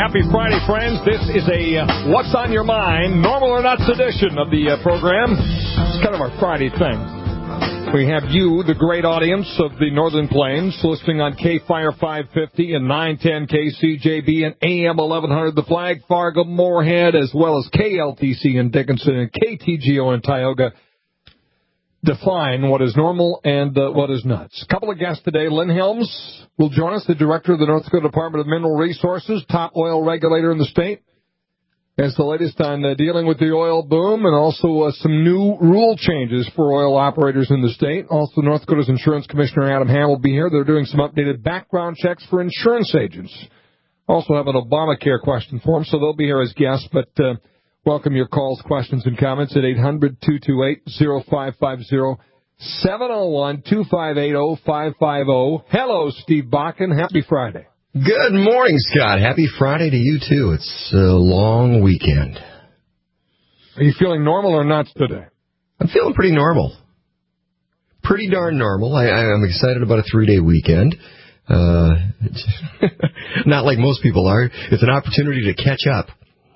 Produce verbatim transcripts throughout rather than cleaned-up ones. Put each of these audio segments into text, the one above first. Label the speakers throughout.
Speaker 1: Happy Friday, friends. This is a uh, What's on Your Mind, Normal or Not edition of the uh, program. It's kind of our Friday thing. We have you, the great audience of the Northern Plains, listening on K-Fire five fifty and nine ten K C J B and A M eleven hundred, The Flag, Fargo, Moorhead, as well as K L T C in Dickinson and K T G O in Tioga. Define what is normal and uh, what is nuts. A couple of guests today. Lynn Helms will join us, the director of the North Dakota Department of Mineral Resources, top oil regulator in the state. As the latest on uh, dealing with the oil boom and also uh, some new rule changes for oil operators in the state. Also, North Dakota's Insurance Commissioner Adam Ham will be here. They're doing some updated background checks for insurance agents. Also have an Obamacare question for them, so they'll be here as guests, but... Uh, Welcome your calls, questions, and comments at eight hundred, two two eight, oh five five oh, seven oh one, two five eight, oh five five oh. Hello, Steve Bakken. Happy Friday.
Speaker 2: Good morning, Scott. Happy Friday to you, too. It's a long weekend.
Speaker 1: Are you feeling normal or nuts today?
Speaker 2: I'm feeling pretty normal. Pretty darn normal. I, I'm excited about a three-day weekend. Uh, not like most people are. It's an opportunity to catch up.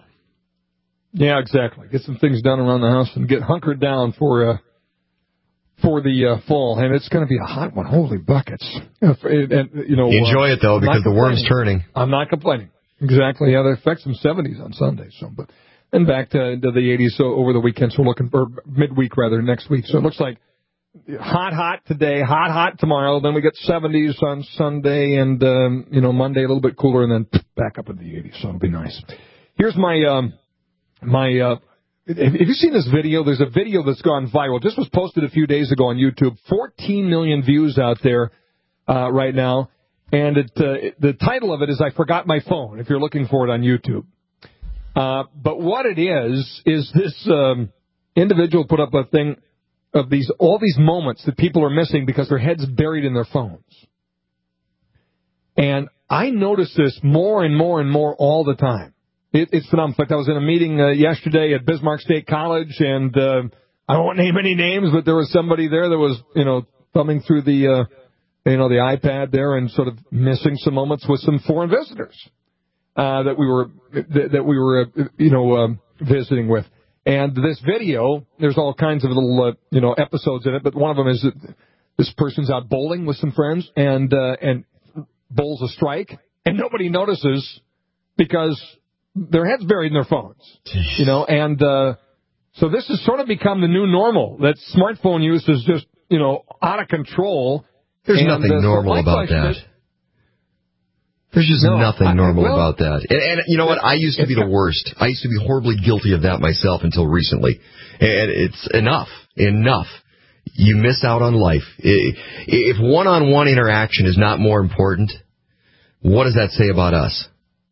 Speaker 1: Yeah, exactly. Get some things done around the house and get hunkered down for uh, for the uh, fall. And it's going to be a hot one. Holy buckets! And, and, you know,
Speaker 2: enjoy
Speaker 1: uh,
Speaker 2: it though, because the worm's turning.
Speaker 1: I'm not complaining. Exactly. Yeah, they affect some seventies on Sunday. So, but then back to, to the eighties so over the weekend. So we're looking for midweek rather next week. So it looks like hot, hot today, hot, hot tomorrow. Then we get seventies on Sunday, and um, you know Monday a little bit cooler, and then back up in the eighties. So it'll be nice. Here's my. Um, My, uh, have you seen this video? There's a video that's gone viral. Just was posted a few days ago on YouTube. fourteen million views out there uh, right now. And it, uh, the title of it is I Forgot My Phone, if you're looking for it on YouTube. Uh, but what it is, is this um, individual put up a thing of these all these moments that people are missing because their head's buried in their phones. And I notice this more and more and more all the time. It, it's phenomenal. In fact, I was in a meeting uh, yesterday at Bismarck State College, and uh, I won't name any names, but there was somebody there that was, you know, thumbing through the, uh, you know, the iPad there and sort of missing some moments with some foreign visitors uh, that we were that, that we were, uh, you know, um, visiting with. And this video, there's all kinds of little, uh, you know, episodes in it, but one of them is that this person's out bowling with some friends and uh, and bowls a strike, and nobody notices because their heads buried in their phones, you know, and uh, so this has sort of become the new normal, that smartphone use is just, you know, out of control.
Speaker 2: There's
Speaker 1: and,
Speaker 2: nothing
Speaker 1: uh,
Speaker 2: normal
Speaker 1: so
Speaker 2: about that.
Speaker 1: Is,
Speaker 2: There's just
Speaker 1: no,
Speaker 2: nothing
Speaker 1: I,
Speaker 2: normal
Speaker 1: well,
Speaker 2: about that. And, and you know what? I used to be the worst. I used to be horribly guilty of that myself until recently. And it's enough. Enough. You miss out on life. If one-on-one interaction is not more important, what does that say about us?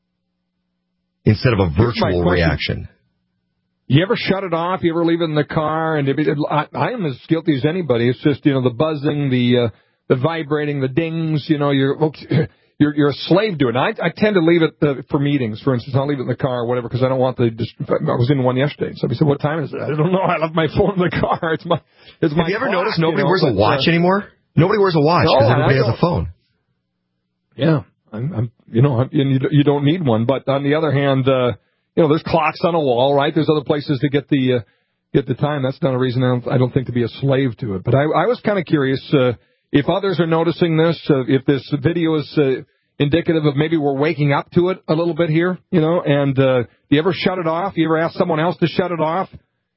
Speaker 2: Instead of a virtual reaction.
Speaker 1: You ever shut it off? You ever leave it in the car? And it, it, I, I am as guilty as anybody. It's just, you know, the buzzing, the uh, the vibrating, the dings. You know, you're you're you're a slave to it. And I I tend to leave it uh, for meetings, for instance. I'll leave it in the car or whatever because I don't want the. I was in one yesterday. Somebody said, "What time is it?" I don't know. I left my phone in the car. It's my. It's my.
Speaker 2: Have you ever
Speaker 1: clock,
Speaker 2: noticed nobody
Speaker 1: you know,
Speaker 2: wears a
Speaker 1: but,
Speaker 2: watch
Speaker 1: uh,
Speaker 2: anymore? Nobody wears a watch because
Speaker 1: no,
Speaker 2: everybody has a phone.
Speaker 1: Yeah. I'm, I'm, you know, and you, you don't need one. But on the other hand, uh, you know, there's clocks on a wall, right? There's other places to get the uh, get the time. That's not a reason I don't, I don't think to be a slave to it. But I, I was kind of curious uh, if others are noticing this, uh, if this video is uh, indicative of maybe we're waking up to it a little bit here, you know. And uh, do you ever shut it off? You ever ask someone else to shut it off?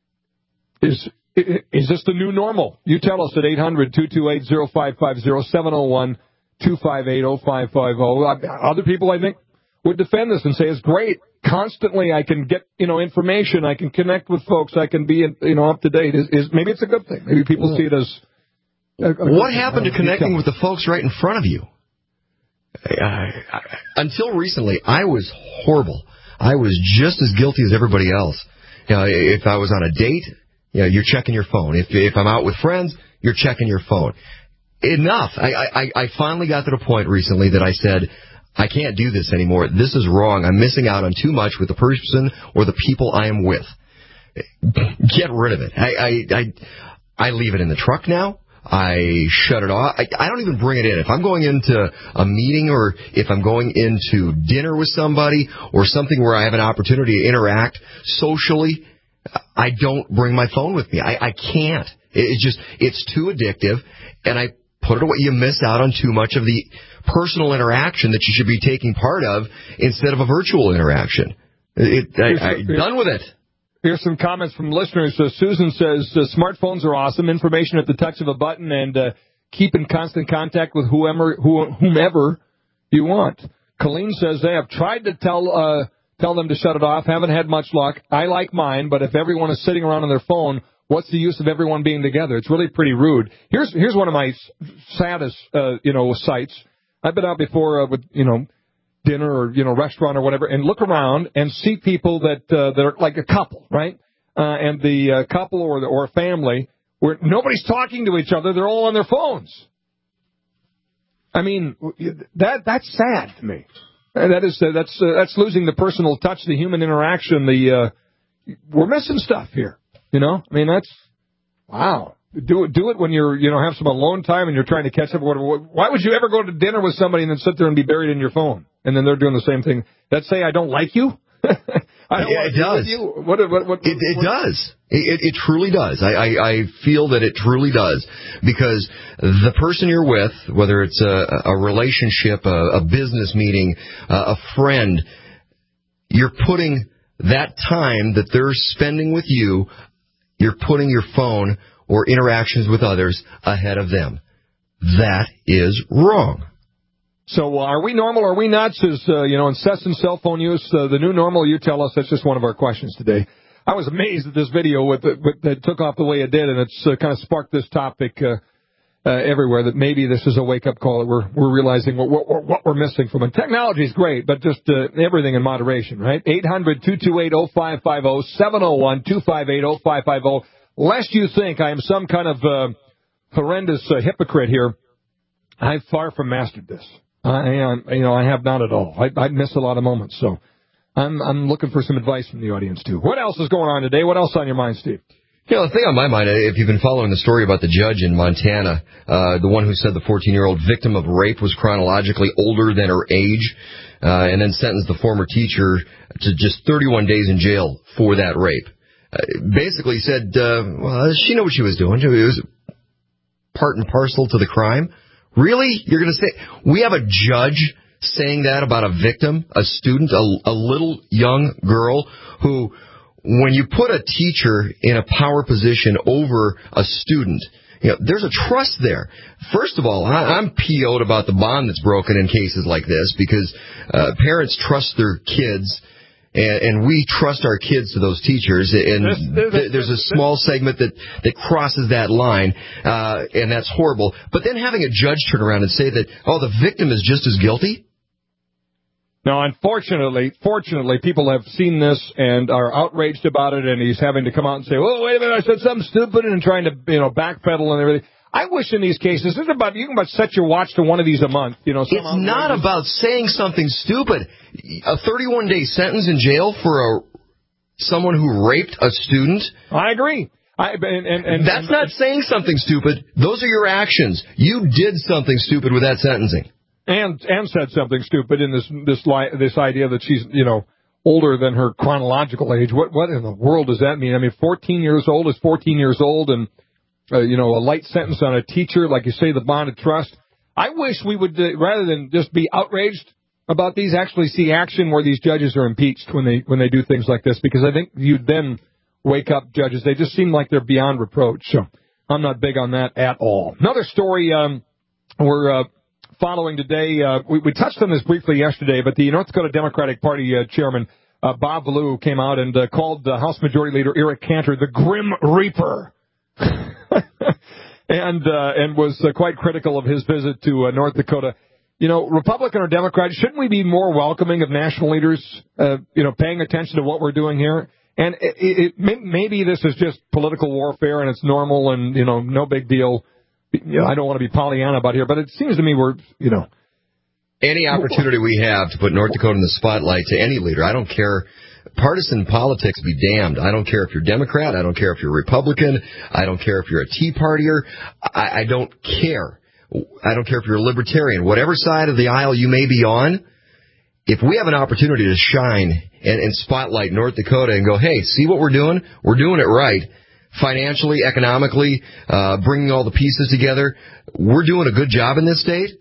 Speaker 1: Is is this the new normal? You tell us at eight hundred, two two eight, oh five five oh, seven oh one, two five eight, oh five five oh. Other people, I think, would defend this and say it's great. Constantly, I can get, you know, information. I can connect with folks. I can be, you know, up to date. Is, is maybe it's a good thing. Maybe people see it as. A, a
Speaker 2: what happened to connecting with the folks right in front of you? I, I, until recently, I was horrible. I was just as guilty as everybody else. You know, if I was on a date, you know, you're checking your phone. If if I'm out with friends, you're checking your phone. Enough. I, I, I finally got to the point recently that I said, I can't do this anymore. This is wrong. I'm missing out on too much with the person or the people I am with. Get rid of it. I, I, I, I leave it in the truck now. I shut it off. I, I don't even bring it in. If I'm going into a meeting or if I'm going into dinner with somebody or something where I have an opportunity to interact socially, I don't bring my phone with me. I, I can't. It's just, it's too addictive, and I put it away. You miss out on too much of the personal interaction that you should be taking part of instead of a virtual interaction. It, I, I, done with it.
Speaker 1: Here's some comments from listeners. Uh, Susan says, uh, smartphones are awesome, information at the touch of a button, and uh, keep in constant contact with whoever, whomever you want. Colleen says, they have tried to tell uh, tell them to shut it off, haven't had much luck. I like mine, but if everyone is sitting around on their phone, what's the use of everyone being together? It's really pretty rude. Here's here's one of my saddest, uh, you know, sites. I've been out before uh, with, you know, dinner or, you know, restaurant or whatever, and look around and see people that uh, that are like a couple, right? Uh, and the uh, couple or the, or a family where nobody's talking to each other. They're all on their phones. I mean, that that's sad to me. That is uh, that's uh, that's losing the personal touch, the human interaction. The uh, we're missing stuff here. You know, I mean, that's wow. Do it, do it when you're, you know, have some alone time and you're trying to catch up. Why would you ever go to dinner with somebody and then sit there and be buried in your phone? And then they're doing the same thing. That say I don't like you? I don't
Speaker 2: yeah, it does.
Speaker 1: You. What, what, what,
Speaker 2: it, it
Speaker 1: what?
Speaker 2: does. It, it truly does. I, I, I feel that it truly does, because the person you're with, whether it's a, a relationship, a, a business meeting, uh, a friend, you're putting that time that they're spending with you, you're putting your phone or interactions with others ahead of them. That is wrong.
Speaker 1: So uh, are we normal or are we nuts? Is, uh, you know, incessant cell phone use uh, the new normal? You tell us. That's just one of our questions today. I was amazed at this video with, with, that took off the way it did, and it's uh, kind of sparked this topic uh, uh, everywhere, that maybe this is a wake-up call that we're, we're realizing what, what, what we're missing from it. Technology is great, but just uh, everything in moderation, right? eight hundred, two two eight, oh five five oh, seven oh one, two five eight, oh five five oh. Lest you think I am some kind of uh, horrendous uh, hypocrite here, I've far from mastered this. I am, you know, I have not at all. I, I miss a lot of moments, so I'm I'm looking for some advice from the audience too. What else is going on today? What else on your mind, Steve?
Speaker 2: Yeah, the thing on my mind, if you've been following the story about the judge in Montana, uh, the one who said the fourteen-year-old victim of rape was chronologically older than her age, uh, and then sentenced the former teacher to just thirty-one days in jail for that rape. Uh, basically said, uh, well, she knew what she was doing. It was part and parcel to the crime. Really? You're going to say, we have a judge saying that about a victim, a student, a, a little young girl who, when you put a teacher in a power position over a student, you know, there's a trust there. First of all, I, I'm P O'd about the bond that's broken in cases like this, because uh, parents trust their kids. And, and we trust our kids to those teachers, and th- there's a small segment that, that crosses that line, uh, and that's horrible. But then having a judge turn around and say that, oh, the victim is just as guilty?
Speaker 1: No, unfortunately, fortunately, people have seen this and are outraged about it, and he's having to come out and say, oh, wait a minute, I said something stupid, and trying to, you know, backpedal and everything. I wish in these cases, it's about, you can about set your watch to one of these a month. You know,
Speaker 2: it's not about saying something stupid. A thirty-one day sentence in jail for a someone who raped a student.
Speaker 1: I agree. I, and, and, and
Speaker 2: That's
Speaker 1: and,
Speaker 2: not saying something stupid. Those are your actions. You did something stupid with that sentencing.
Speaker 1: And and said something stupid in this this li- this idea that she's, you know, older than her chronological age. What what in the world does that mean? I mean, fourteen years old is fourteen years old, and Uh, you know, a light sentence on a teacher, like you say, the bond of trust. I wish we would, uh, rather than just be outraged about these, actually see action where these judges are impeached when they when they do things like this, because I think you'd then wake up judges. They just seem like they're beyond reproach. So I'm not big on that at all. Another story um, we're uh, following today, uh, we, we touched on this briefly yesterday, but the North Dakota Democratic Party uh, chairman, uh, Bob Valu, came out and uh, called uh, House Majority Leader Eric Cantor the Grim Reaper. and uh, and was uh, quite critical of his visit to uh, North Dakota. You know, Republican or Democrat, shouldn't we be more welcoming of national leaders, uh, you know, paying attention to what we're doing here? And it, it, it, maybe this is just political warfare and it's normal and, you know, no big deal. You know, I don't want to be Pollyanna about here, but it seems to me we're, you know.
Speaker 2: Any opportunity we have to put North Dakota in the spotlight to any leader, I don't care partisan politics be damned. I don't care if you're Democrat. I don't care if you're Republican. I don't care if you're a Tea Partier. I, I don't care. I don't care if you're a Libertarian. Whatever side of the aisle you may be on, if we have an opportunity to shine and, and spotlight North Dakota and go, hey, see what we're doing? We're doing it right. Financially, economically, uh, bringing all the pieces together. We're doing a good job in this state.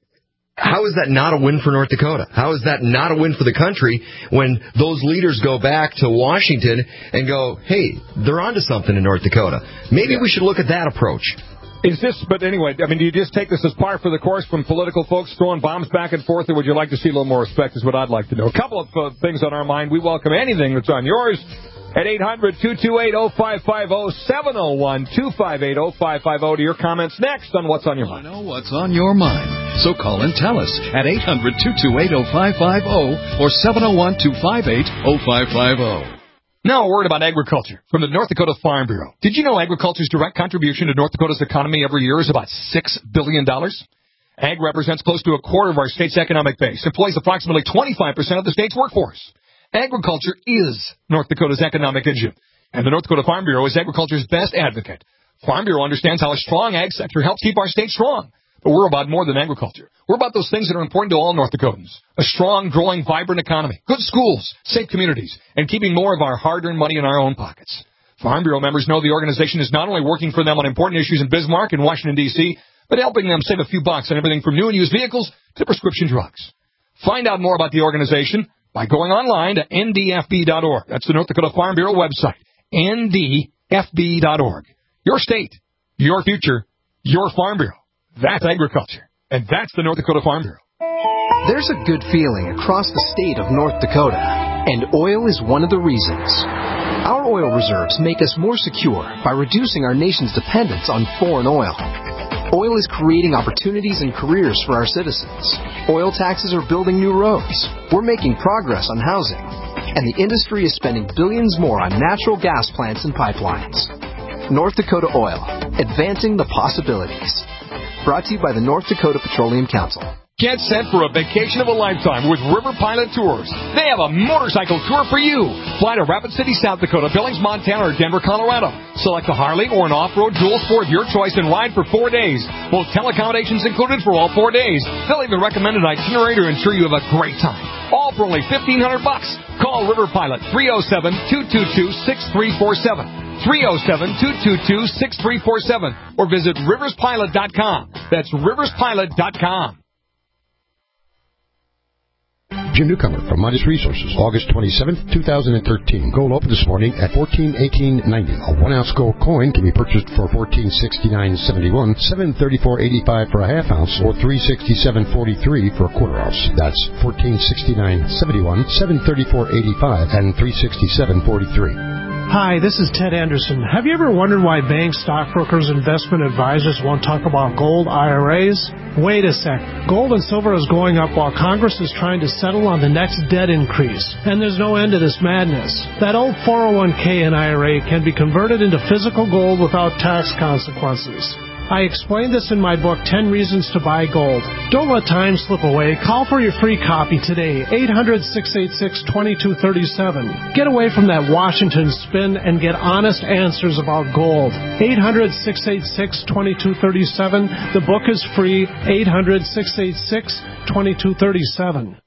Speaker 2: How is that not a win for North Dakota? How is that not a win for the country when those leaders go back to Washington and go, hey, they're onto something in North Dakota? Maybe yeah. we should look at that approach.
Speaker 1: Is this, but anyway, I mean, do you just take this as par for the course from political folks throwing bombs back and forth, or would you like to see a little more respect is what I'd like to know. A couple of uh, things on our mind. We welcome anything that's on yours at eight hundred, two two eight, oh five five oh, seven oh one, two five eight, oh five five oh to your comments next on What's on Your Mind.
Speaker 3: I know what's on your mind, so call and tell us at eight hundred, two two eight, oh five five oh or seven oh one, two five eight, oh five five oh.
Speaker 1: Now a word about agriculture from the North Dakota Farm Bureau. Did you know agriculture's direct contribution to North Dakota's economy every year is about six billion dollars? Ag represents close to a quarter of our state's economic base, employs approximately twenty-five percent of the state's workforce. Agriculture is North Dakota's economic engine, and the North Dakota Farm Bureau is agriculture's best advocate. Farm Bureau understands how a strong ag sector helps keep our state strong. But we're about more than agriculture. We're about those things that are important to all North Dakotans. A strong, growing, vibrant economy, good schools, safe communities, and keeping more of our hard-earned money in our own pockets. Farm Bureau members know the organization is not only working for them on important issues in Bismarck and Washington, D C, but helping them save a few bucks on everything from new and used vehicles to prescription drugs. Find out more about the organization by going online to N D F B dot org. That's the North Dakota Farm Bureau website, N D F B dot org. Your state, your future, your Farm Bureau. That's agriculture, and that's the North Dakota Farm Bureau.
Speaker 4: There's a good feeling across the state of North Dakota, and oil is one of the reasons. Our oil reserves make us more secure by reducing our nation's dependence on foreign oil. Oil is creating opportunities and careers for our citizens. Oil taxes are building new roads. We're making progress on housing. And the industry is spending billions more on natural gas plants and pipelines. North Dakota Oil, advancing the possibilities. Brought to you by the North Dakota Petroleum Council.
Speaker 1: Get set for a vacation of a lifetime with River Pilot Tours. They have a motorcycle tour for you. Fly to Rapid City, South Dakota, Billings, Montana, or Denver, Colorado. Select a Harley or an off-road dual sport of your choice and ride for four days. Hotel accommodations included for all four days. They'll even recommend an itinerary to ensure you have a great time. All for only fifteen hundred bucks. Call River Pilot three oh seven, two two two, six three four seven. three oh seven, two two two, six three four seven or visit rivers pilot dot com. That's rivers pilot dot com.
Speaker 5: Jim Newcomer from Midas Resources, August twenty-seventh, two thousand thirteen. Gold opened this morning at fourteen eighteen ninety. A one-ounce gold coin can be purchased for fourteen sixty-nine seventy-one, seven thirty-four eighty-five for a half ounce, or three sixty-seven forty-three for a quarter ounce. That's fourteen sixty-nine seventy-one, seven thirty-four eighty-five, and three sixty-seven forty-three.
Speaker 6: Hi, this is Ted Anderson. Have you ever wondered why banks, stockbrokers, investment advisors won't talk about gold I R As? Wait a sec. Gold and silver is going up while Congress is trying to settle on the next debt increase. And there's no end to this madness. That old four oh one k and I R A can be converted into physical gold without tax consequences. I explained this in my book, ten Reasons to Buy Gold. Don't let time slip away. Call for your free copy today, eight hundred, six eight six, two two three seven. Get away from that Washington spin and get honest answers about gold. eight hundred, six eight six, two two three seven. The book is free, eight hundred, six eight six, two two three seven.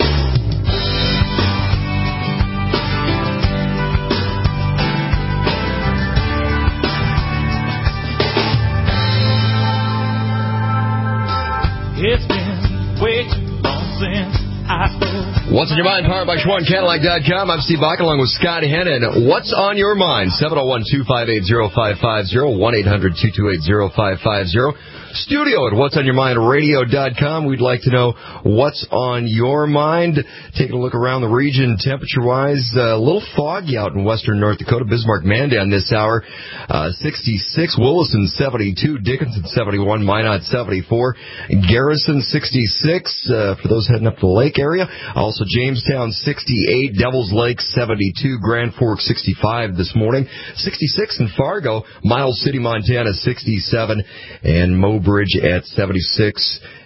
Speaker 7: It's been way too long since I spoke.
Speaker 2: What's on your mind? Powered by Schwann Cadillac dot com. I'm Steve Bach along with Scott Hennon. What's on your mind? seven oh one, two five eight, oh five five oh, one eight hundred, two two eight, oh five five oh. Studio at what's on your mind radio dot com. We'd like to know what's on your mind. Taking a look around the region, temperature-wise, a little foggy out in western North Dakota. Bismarck, Mandan this hour, uh, sixty-six. Williston, seventy-two. Dickinson, seventy-one. Minot, seventy-four. Garrison, sixty-six, uh, for those heading up to the lake area. Also, Jamestown, sixty-eight. Devils Lake, seventy-two. Grand Forks, sixty-five this morning. sixty-six in Fargo. Miles City, Montana, sixty-seven. And Mo Bridge at seventy-six.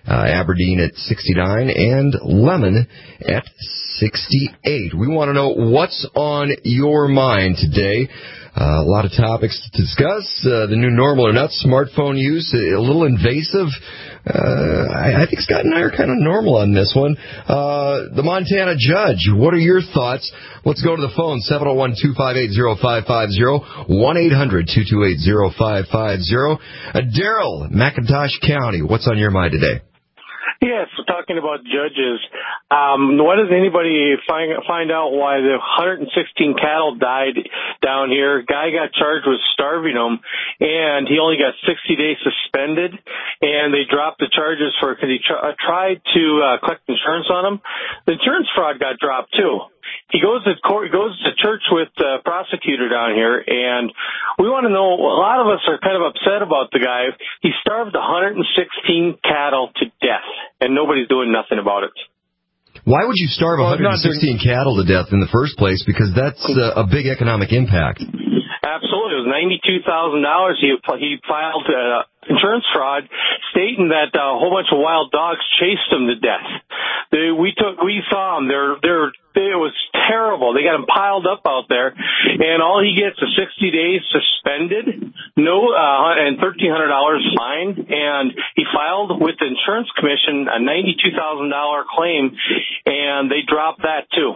Speaker 2: uh, Aberdeen at sixty-nine, and Lemon at sixty-eight. We want to know what's on your mind today. Uh, a lot of topics to discuss. Uh, the new normal or not, smartphone use, a little invasive. Uh, I, I think Scott and I are kind of normal on this one. Uh, the Montana judge, what are your thoughts? Let's go to the phone, seven oh one, two five eight, oh five five oh, one eight hundred, two two eight, oh five five oh. Uh, Daryl, McIntosh County, what's on your mind today?
Speaker 8: Yes, we're talking about judges. Um, why doesn't anybody find find out why the one hundred sixteen cattle died down here? Guy got charged with starving them, and he only got sixty days suspended, and they dropped the charges for because he tr- uh, tried to uh, collect insurance on him. The insurance fraud got dropped, too. He goes to court, goes to church with the prosecutor down here, and we want to know, a lot of us are kind of upset about the guy. He starved one hundred sixteen cattle to death, and nobody's doing nothing about it.
Speaker 2: Why would you starve well, one hundred sixteen doing... cattle to death in the first place? Because that's uh, a big economic impact.
Speaker 8: Absolutely. It was ninety-two thousand dollars. He, he filed uh, insurance fraud stating that uh, a whole bunch of wild dogs chased him to death. They, we took, we saw them. They're, they're, they, it was terrible. They got him piled up out there, and all he gets is sixty days suspended, no, uh, and thirteen hundred dollars fine. And he filed with the insurance commission a ninety-two thousand dollars claim, and they dropped that too.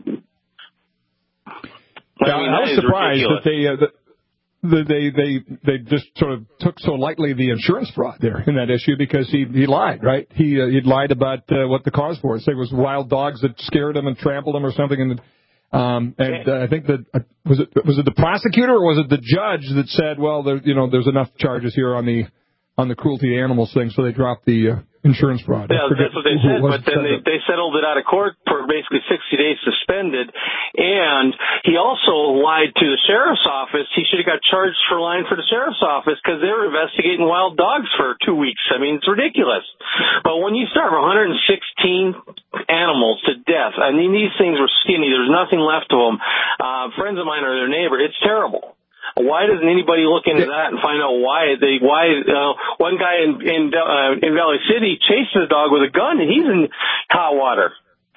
Speaker 1: I, mean, I was surprised ridiculous. that they, uh, that, that they they they just sort of took so lightly the insurance fraud there in that issue because he he lied, right? He uh, he lied about uh, what the cause was. It was wild dogs that scared him and trampled him or something. And um and uh, I think that uh, was it was it the prosecutor or was it the judge that said, well, there you know there's enough charges here on the on the cruelty to animals thing, so they dropped the uh, insurance fraud.
Speaker 8: Yeah, that's what they said, but then they, they settled it out of court for basically sixty days suspended, and he also lied to the sheriff's office. He should have got charged for lying for the sheriff's office because they were investigating wild dogs for two weeks. I mean, it's ridiculous. But when you starve one hundred sixteen animals to death, I mean, these things were skinny. There's nothing left of them. Uh, friends of mine are their neighbor. It's terrible. Why doesn't anybody look into that and find out why they why uh, one guy in in, uh, in Valley City chases a dog with a gun and he's in hot water?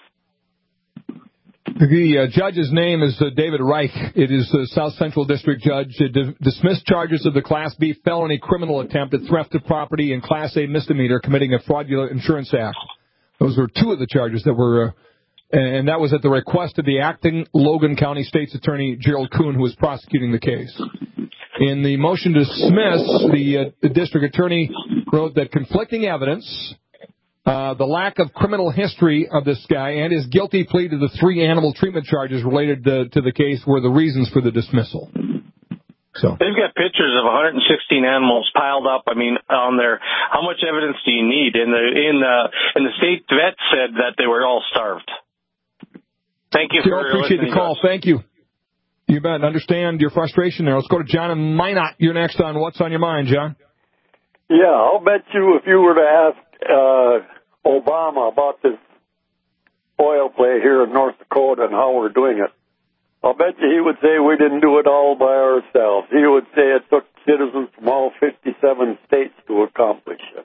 Speaker 1: The uh, judge's name is uh, David Reich. It is the South Central District Judge. It d- dismissed charges of the Class B felony criminal attempt at theft of property and Class A misdemeanor committing a fraudulent insurance act. Those were two of the charges that were. Uh, And that was at the request of the acting Logan County State's Attorney, Gerald Kuhn, who was prosecuting the case. In the motion to dismiss, the, uh, the district attorney wrote that conflicting evidence, uh, the lack of criminal history of this guy, and his guilty plea to the three animal treatment charges related to, to the case were the reasons for the dismissal. So
Speaker 8: they've got pictures of one hundred sixteen animals piled up. I mean, on there. How much evidence do you need? And the in the and the state vet said that they were all starved. Thank you for
Speaker 1: I appreciate the call. Thank you. You bet. Understand your frustration there. Let's go to John and Minot. You're next on What's on Your Mind, John.
Speaker 9: Yeah, I'll bet you if you were to ask uh, Obama about this oil play here in North Dakota and how we're doing it, I'll bet you he would say we didn't do it all by ourselves. He would say it took citizens from all fifty-seven states to accomplish it.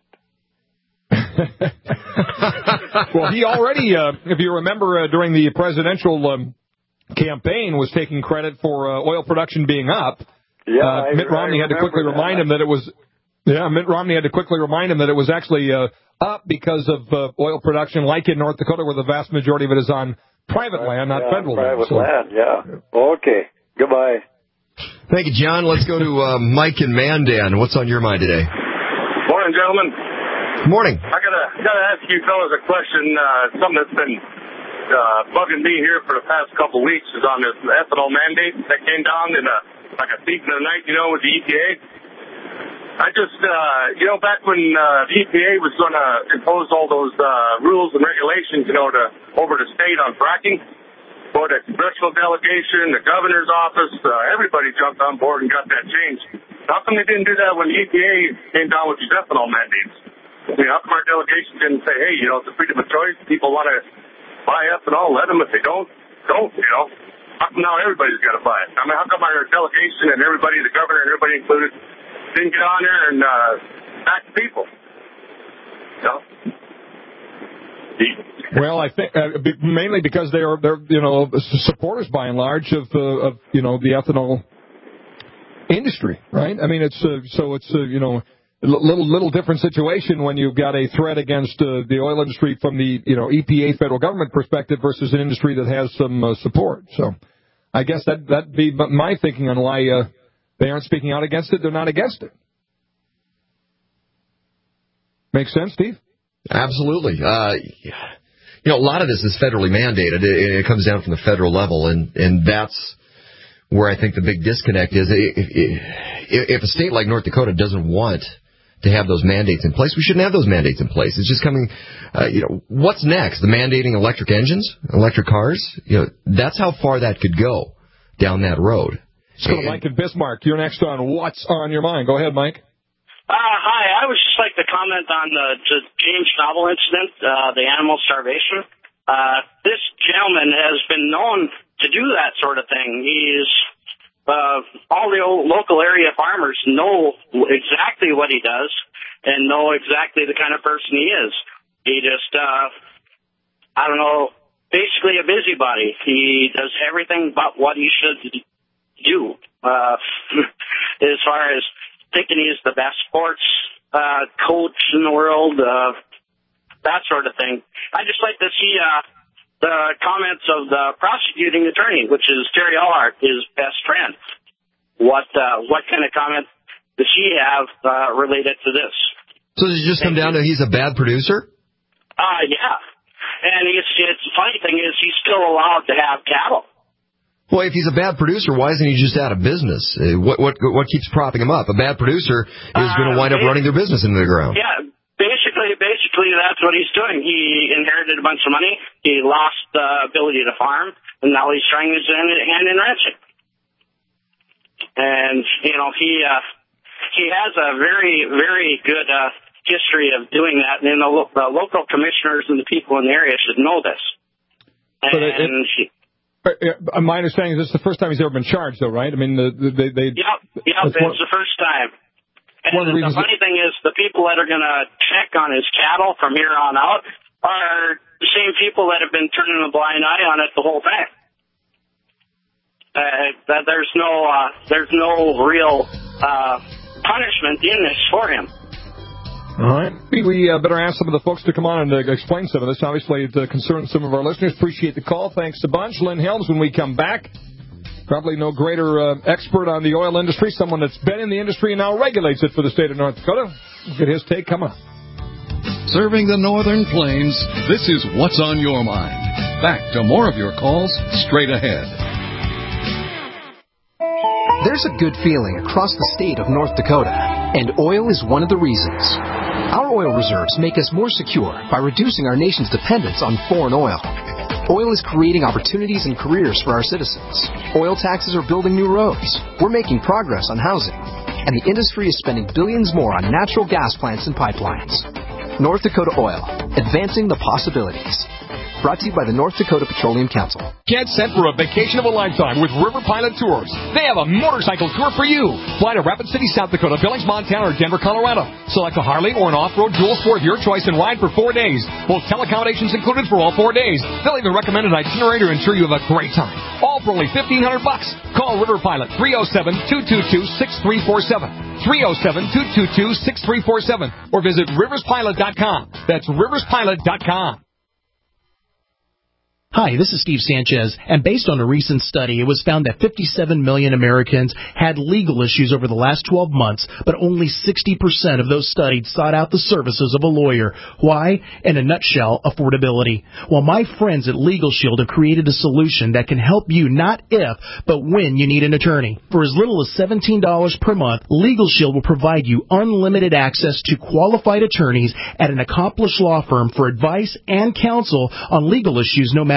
Speaker 1: Well, he already, uh, if you remember, uh, during the presidential um, campaign, was taking credit for uh, oil production being up.
Speaker 9: Yeah,
Speaker 1: uh, Mitt Romney had to quickly that. remind him that it was. Yeah, Mitt Romney had to quickly remind him that it was actually uh, up because of uh, oil production, like in North Dakota, where the vast majority of it is on private uh, land, not
Speaker 9: yeah,
Speaker 1: federal
Speaker 9: private
Speaker 1: land.
Speaker 9: Private so. land, yeah. Okay. Goodbye.
Speaker 2: Thank you, John. Let's go to uh, Mike and Mandan. What's on your mind today?
Speaker 10: Morning, gentlemen.
Speaker 2: Morning.
Speaker 10: I gotta gotta ask you fellas a question. Uh, something that's been uh, bugging me here for the past couple of weeks is on this ethanol mandate that came down in a like a thief in the night, you know, with the E P A. I just, uh, you know, back when uh, the E P A was going to impose all those uh, rules and regulations, you know, to over the state on fracking, for the congressional delegation, the governor's office, uh, everybody jumped on board and got that changed. How come they didn't do that when the E P A came down with these ethanol mandates? I mean, how come our delegation didn't say, hey, you know, it's a freedom of choice. People want to buy ethanol, let them. If they don't, don't, you know. How come now everybody's got to buy it? I mean, how come our delegation and everybody, the governor and everybody included, didn't get on there and uh, back the people? You know?
Speaker 1: Well, I think uh, mainly because they are they're you know supporters by and large of uh, of you know the ethanol industry, right? I mean, it's uh, so it's uh, you know a little little different situation when you've got a threat against uh, the oil industry from the you know E P A federal government perspective versus an industry that has some uh, support. So, I guess that that'd be my thinking on why uh, they aren't speaking out against it. They're not against it. Makes sense, Steve?
Speaker 2: Absolutely. Uh, you know, a lot of this is federally mandated. It, it comes down from the federal level, and, and that's where I think the big disconnect is. If, if, if a state like North Dakota doesn't want to have those mandates in place, we shouldn't have those mandates in place. It's just coming, uh, you know, what's next? The mandating electric engines, electric cars? You know, that's how far that could go down that road.
Speaker 1: Let's go to Mike in Bismarck. You're next on What's on Your Mind. Go ahead, Mike.
Speaker 11: Uh, hi, I would just like to comment on the, the James Schnabel incident, uh, the animal starvation. Uh, this gentleman has been known to do that sort of thing. He's, uh, all the old local area farmers know exactly what he does and know exactly the kind of person he is. He just, uh, I don't know, basically a busybody. He does everything but what he should do, uh, as far as thinking he's the best sports uh, coach in the world, uh, that sort of thing. I'd just like to see uh, the comments of the prosecuting attorney, which is Terry Allhart, his best friend. What uh, what kind of comment does she have uh, related to this?
Speaker 2: So does it just come down to he's a bad producer?
Speaker 11: Uh, yeah. And it's, it's the funny thing is he's still allowed to have cattle.
Speaker 2: Well, if he's a bad producer, why isn't he just out of business? Uh, what what what keeps propping him up? A bad producer is going to wind up running their business into the ground.
Speaker 11: Yeah, basically, basically that's what he's doing. He inherited a bunch of money. He lost the ability to farm, and now he's trying his hand in ranching. And you know, he uh, he has a very very good uh, history of doing that, and the, lo- the local commissioners and the people in the area should know this. And
Speaker 1: but it, it, he, Uh, my understanding is this is the first time he's ever been charged, though, right? I mean, the, the, they, they.
Speaker 11: Yep, yep, it's one, the first time. And
Speaker 1: one of the,
Speaker 11: the funny that, thing is, the people that are going to check on his cattle from here on out are the same people that have been turning a blind eye on it the whole time. Uh, that there's no, uh, there's no real uh, punishment in this for him.
Speaker 1: All right. We uh, better ask some of the folks to come on and uh, explain some of this. Obviously, it uh, concerns some of our listeners. Appreciate the call. Thanks a bunch. Lynn Helms, when we come back, probably no greater uh, expert on the oil industry, someone that's been in the industry and now regulates it for the state of North Dakota. Get his take. Come on.
Speaker 3: Serving the Northern Plains, this is What's on Your Mind. Back to more of your calls straight ahead.
Speaker 4: There's a good feeling across the state of North Dakota, and oil is one of the reasons. Our oil reserves make us more secure by reducing our nation's dependence on foreign oil. Oil is creating opportunities and careers for our citizens. Oil taxes are building new roads. We're making progress on housing. And the industry is spending billions more on natural gas plants and pipelines. North Dakota Oil, advancing the possibilities. Brought to you by the North Dakota Petroleum Council.
Speaker 1: Get set for a vacation of a lifetime with River Pilot Tours. They have a motorcycle tour for you. Fly to Rapid City, South Dakota, Billings, Montana, or Denver, Colorado. Select a Harley or an off-road dual sport of your choice and ride for four days. Hotel accommodations included for all four days. They'll even recommend an itinerary to ensure you have a great time. All for only fifteen hundred bucks. Call River Pilot three oh seven, two two two, six three four seven. three oh seven, two two two, six three four seven. Or visit rivers pilot dot com. That's rivers pilot dot com.
Speaker 12: Hi, this is Steve Sanchez, and based on a recent study, it was found that fifty-seven million Americans had legal issues over the last twelve months, but only sixty percent of those studied sought out the services of a lawyer. Why? In a nutshell, affordability. Well, my friends at Legal Shield have created a solution that can help you not if, but when you need an attorney. For as little as seventeen dollars per month, Legal Shield will provide you unlimited access to qualified attorneys at an accomplished law firm for advice and counsel on legal issues no matter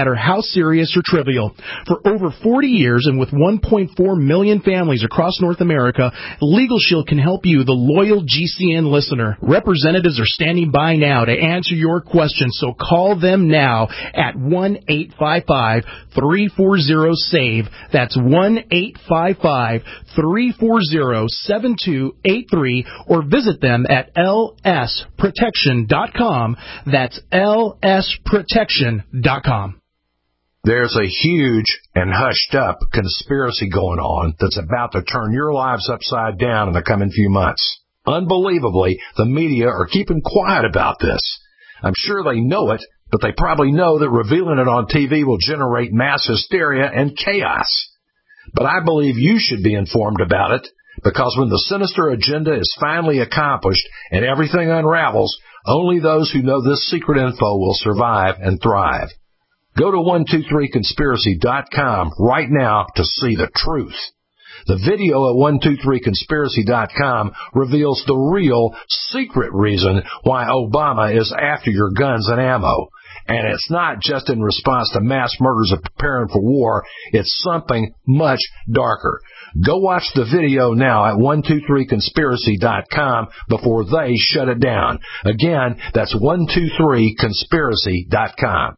Speaker 12: matter how serious or trivial. For over forty years and with one point four million families across North America, Legal Shield can help you, the loyal G C N listener. Representatives are standing by now to answer your questions, so call them now at one eight five five, three four zero, S A V E. That's one eight five five, three four zero, seven two eight three, or visit them at L S protection dot com. That's L S protection dot com.
Speaker 13: There's a huge and hushed up conspiracy going on that's about to turn your lives upside down in the coming few months. Unbelievably, the media are keeping quiet about this. I'm sure they know it, but they probably know that revealing it on T V will generate mass hysteria and chaos. But I believe you should be informed about it, because when the sinister agenda is finally accomplished and everything unravels, only those who know this secret info will survive and thrive. Go to one two three conspiracy dot com right now to see the truth. The video at one two three conspiracy dot com reveals the real, secret reason why Obama is after your guns and ammo. And it's not just in response to mass murders of preparing for war. It's something much darker. Go watch the video now at one two three conspiracy dot com before they shut it down. Again, that's one two three conspiracy dot com.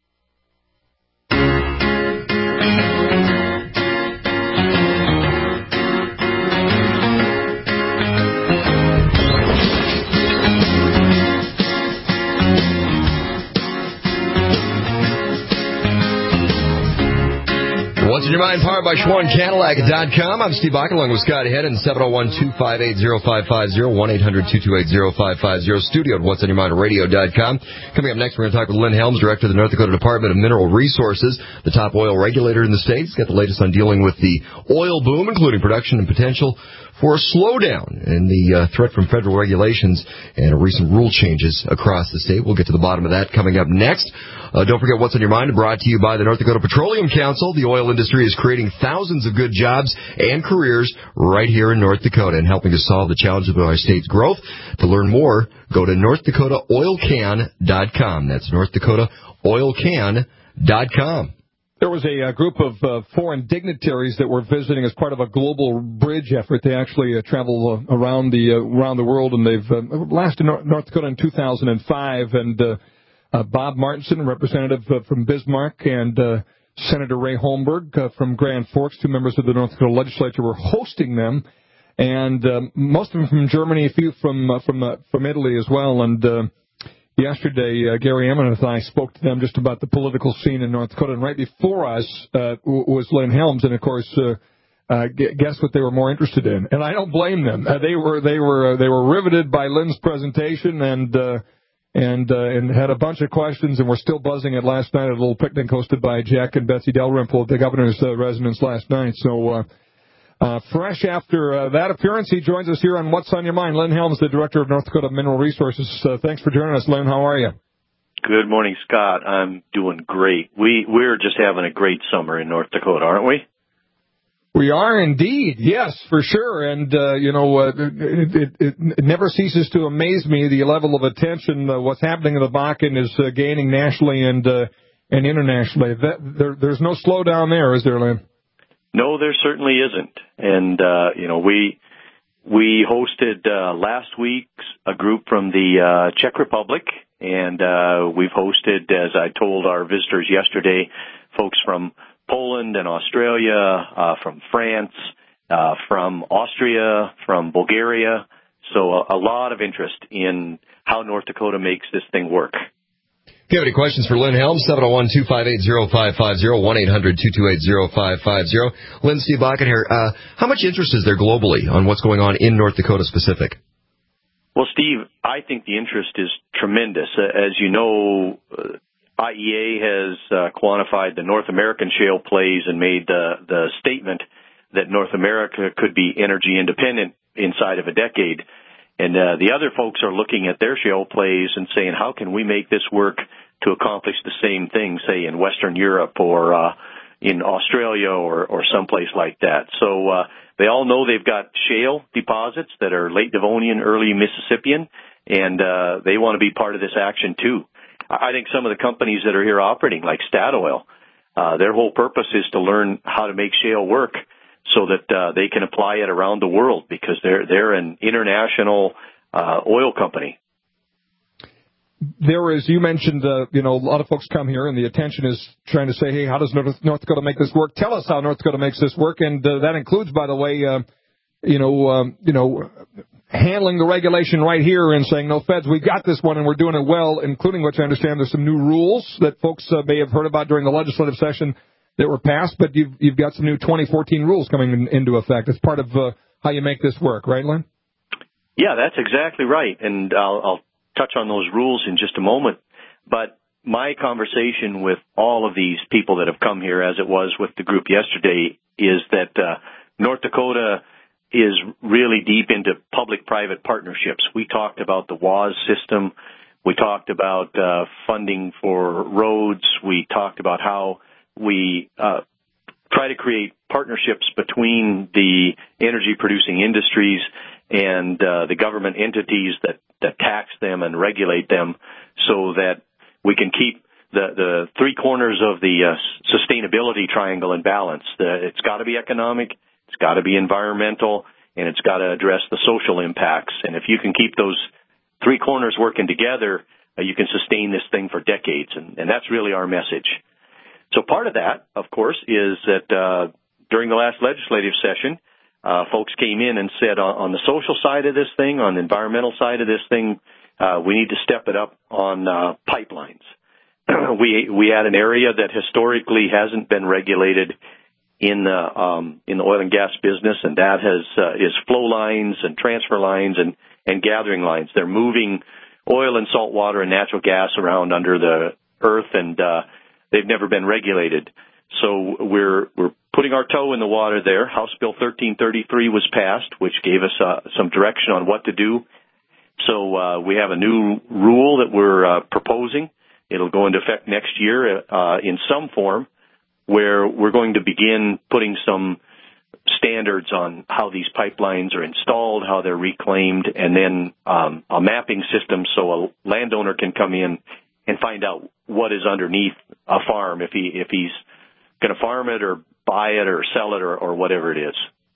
Speaker 2: What's in your mind? Powered by Schwann Cadillac dot com. I'm Steve Bach along with Scott Head and seven oh one, two five eight, oh five five oh, one eight hundred, two two eight, oh five five oh. Studio at what's on your mind radio dot com. Coming up next, we're going to talk with Lynn Helms, Director of the North Dakota Department of Mineral Resources, the top oil regulator in the state. He's got the latest on dealing with the oil boom, including production and potential for a slowdown and the uh, threat from federal regulations and recent rule changes across the state. We'll get to the bottom of that coming up next. Uh, don't forget What's on Your Mind, brought to you by the North Dakota Petroleum Council. The oil industry is creating thousands of good jobs and careers right here in North Dakota and helping to solve the challenges of our state's growth. To learn more, go to north dakota oil can dot com. That's north dakota oil can dot com.
Speaker 1: There was a, a group of uh, foreign dignitaries that were visiting as part of a global bridge effort. They actually uh, travel uh, around the uh, around the world, and they've uh, last in North Dakota in two thousand five. And uh, uh, Bob Martinson, representative uh, from Bismarck, and uh, Senator Ray Holmberg uh, from Grand Forks, two members of the North Dakota legislature, were hosting them. And uh, most of them from Germany, a few from uh, from uh, from Italy as well. And uh, Yesterday, uh, Gary Emmett and I spoke to them just about the political scene in North Dakota, and right before us uh, was Lynn Helms, and of course, uh, uh, guess what they were more interested in? And I don't blame them. Uh, they were they were uh, they were riveted by Lynn's presentation, and uh, and uh, and had a bunch of questions, and were still buzzing it last night at a little picnic hosted by Jack and Betsy Dalrymple at the governor's uh, residence last night. So. Uh, Uh, fresh after uh, that appearance, he joins us here on What's on Your Mind. Lynn Helms, the Director of North Dakota Mineral Resources. Uh, thanks for joining us, Lynn. How are you?
Speaker 14: Good morning, Scott. I'm doing great. We, we're just having a great summer in North Dakota, aren't we?
Speaker 1: We are indeed, yes, for sure. And, uh, you know, uh, it, it, it never ceases to amaze me the level of attention uh, what's happening in the Bakken is uh, gaining nationally and uh, and internationally. That, there, there's no slowdown there, is there, Lynn?
Speaker 14: No, there certainly isn't. And, uh, you know, we we hosted uh, last week a group from the uh, Czech Republic, and uh, we've hosted, as I told our visitors yesterday, folks from Poland and Australia, uh, from France, uh, from Austria, from Bulgaria. So a, a lot of interest in how North Dakota makes this thing work.
Speaker 2: If you have any questions for Lynn Helms, seven oh one, two five eight, oh five five oh, one eight hundred, two two eight, oh five five oh. Lynn, Steve Bakken here. Uh, how much interest is there globally on what's going on in North Dakota specific?
Speaker 14: Well, Steve, I think the interest is tremendous. Uh, as you know, uh, I E A has uh, quantified the North American shale plays and made the, the statement that North America could be energy independent inside of a decade. And uh, the other folks are looking at their shale plays and saying, how can we make this work to accomplish the same thing, say, in Western Europe or uh, in Australia or, or someplace like that. So uh, they all know they've got shale deposits that are late Devonian, early Mississippian, and uh, they want to be part of this action too. I think some of the companies that are here operating, like Statoil, uh, their whole purpose is to learn how to make shale work so that uh, they can apply it around the world, because they're they're an international uh, oil company.
Speaker 1: There is, you mentioned, uh, you know, a lot of folks come here and the attention is trying to say, hey, how does North, North Dakota make this work? Tell us how North Dakota makes this work. And uh, that includes, by the way, uh, you know, um, you know, handling the regulation right here and saying, no, feds, we got this one and we're doing it well, including, which I understand there's some new rules that folks uh, may have heard about during the legislative session that were passed, but you've, you've got some new twenty fourteen rules coming in, into effect. It's part of uh, how you make this work, right, Len?
Speaker 14: Yeah, that's exactly right. And I'll, I'll touch on those rules in just a moment. But my conversation with all of these people that have come here, as it was with the group yesterday, is that uh, North Dakota is really deep into public-private partnerships. We talked about the W A S system. We talked about uh, funding for roads. We talked about how we uh, try to create partnerships between the energy-producing industries and uh, the government entities that, that tax them and regulate them, so that we can keep the, the three corners of the uh, sustainability triangle in balance. The, it's got to be economic, it's got to be environmental, and it's got to address the social impacts. And if you can keep those three corners working together, uh, you can sustain this thing for decades, and, and that's really our message. So part of that, of course, is that uh, during the last legislative session, Uh, folks came in and said on, on the social side of this thing, on the environmental side of this thing, uh, we need to step it up on uh, pipelines. we we had an area that historically hasn't been regulated in the um, in the oil and gas business, and that has uh, is flow lines and transfer lines and and gathering lines. They're moving oil and salt water and natural gas around under the earth, and uh, they've never been regulated. So we're we're putting our toe in the water there. House Bill thirteen thirty-three was passed, which gave us uh, some direction on what to do. So uh, we have a new rule that we're uh, proposing. It'll go into effect next year uh, in some form, where we're going to begin putting some standards on how these pipelines are installed, how they're reclaimed, and then um, a mapping system so a landowner can come in and find out what is underneath a farm, if he if he's going to farm it or buy it or sell it or, or whatever it is.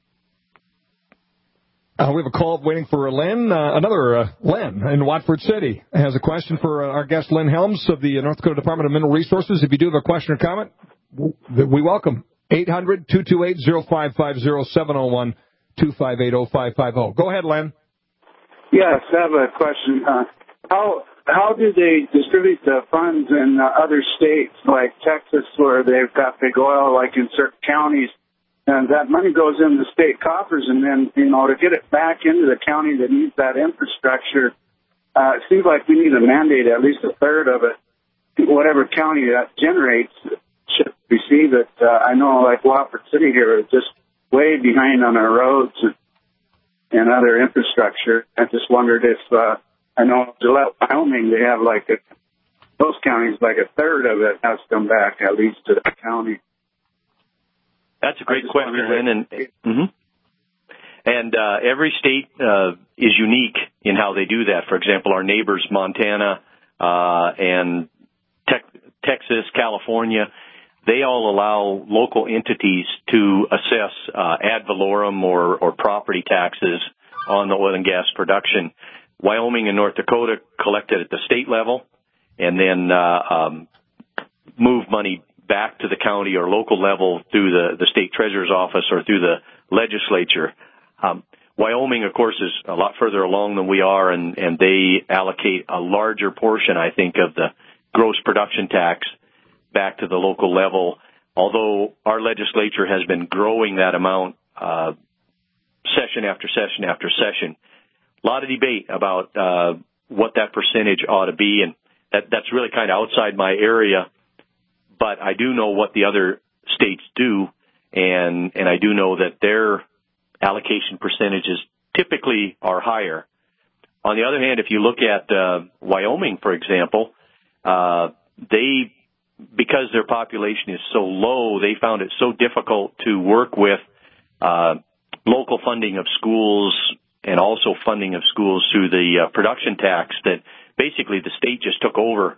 Speaker 1: Uh, we have a call waiting for Len. Uh, another uh, Len in Watford City has a question for uh, our guest Len Helms of the North Dakota Department of Mineral Resources. If you do have a question or comment, we welcome. eight hundred, two two eight, oh five five oh, seven oh one, two five eight, oh five five oh. Go ahead, Len.
Speaker 15: Yes, I have a question. Uh, how how do they distribute the funds in uh, other states like Texas, where they've got big oil, like in certain counties, and that money goes in the state coffers, and then, you know, to get it back into the county that needs that infrastructure, uh, it seems like we need a mandate, at least a third of it, whatever county that generates should receive it. Uh, I know, like Wofford City here is just way behind on our roads and, and other infrastructure. I just wondered if, uh, I know Gillette, Wyoming, they have like a, those counties, like a third of it has to come back at least to the county.
Speaker 14: That's a great question, Lynn. And, mm-hmm. and uh, every state uh, is unique in how they do that. For example, our neighbors, Montana uh, and te- Texas, California, they all allow local entities to assess uh, ad valorem or, or property taxes on the oil and gas production. Wyoming and North Dakota collect it at the state level and then uh, um, move money back to the county or local level through the, the state treasurer's office or through the legislature. Um, Wyoming, of course, is a lot further along than we are, and, and they allocate a larger portion, I think, of the gross production tax back to the local level, although our legislature has been growing that amount uh, session after session after session. A lot of debate about uh, what that percentage ought to be, and that, that's really kind of outside my area. But I do know what the other states do, and and I do know that their allocation percentages typically are higher. On the other hand, if you look at uh, Wyoming, for example, uh, they, because their population is so low, they found it so difficult to work with uh, local funding of schools and also funding of schools through the uh, production tax that basically the state just took over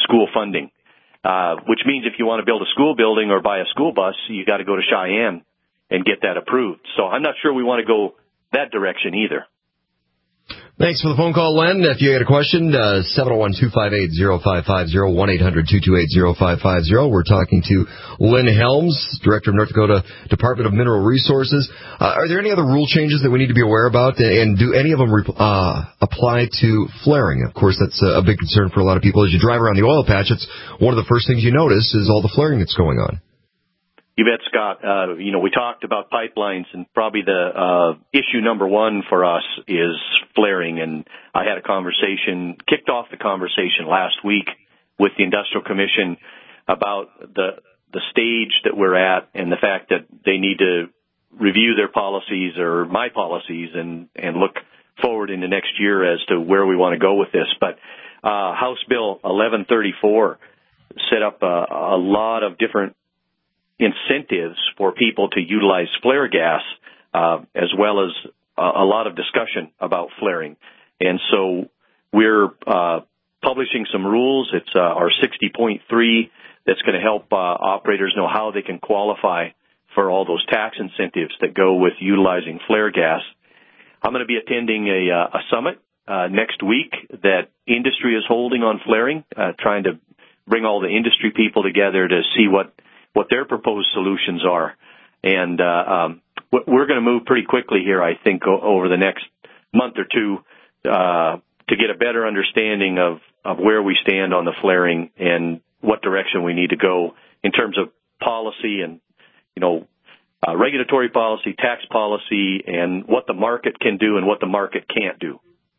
Speaker 14: school funding, uh, which means if you want to build a school building or buy a school bus, you got to go to Cheyenne and get that approved. So I'm not sure we want to go that direction either.
Speaker 2: Thanks for the phone call, Len. If you had a question, uh, seven oh one, two five eight, oh five five oh, one eight hundred, two two eight, oh five five oh. We're talking to Lynn Helms, Director of North Dakota Department of Mineral Resources. Uh, are there any other rule changes that we need to be aware about, and do any of them uh, apply to flaring? Of course, that's a big concern for a lot of people. As you drive around the oil patch, it's one of the first things you notice is all the flaring that's going on.
Speaker 14: You bet, Scott. Uh, you know, we talked about pipelines, and probably the uh, issue number one for us is flaring. And I had a conversation, kicked off the conversation last week with the Industrial Commission about the the stage that we're at and the fact that they need to review their policies or my policies and, and look forward into next year as to where we want to go with this. But uh, House Bill eleven thirty-four set up a, a lot of different incentives for people to utilize flare gas, uh, as well as a, a lot of discussion about flaring. And so we're uh, publishing some rules. It's uh, our sixty point three that's going to help uh, operators know how they can qualify for all those tax incentives that go with utilizing flare gas. I'm going to be attending a, uh, a summit uh, next week that industry is holding on flaring, uh, trying to bring all the industry people together to see what what their proposed solutions are. And uh, um, we're going to move pretty quickly here, I think, o- over the next month or two uh, to get a better understanding of, of where we stand on the flaring and what direction we need to go in terms of policy and, you know, uh, regulatory policy, tax policy, and what the market can do and what the market can't do.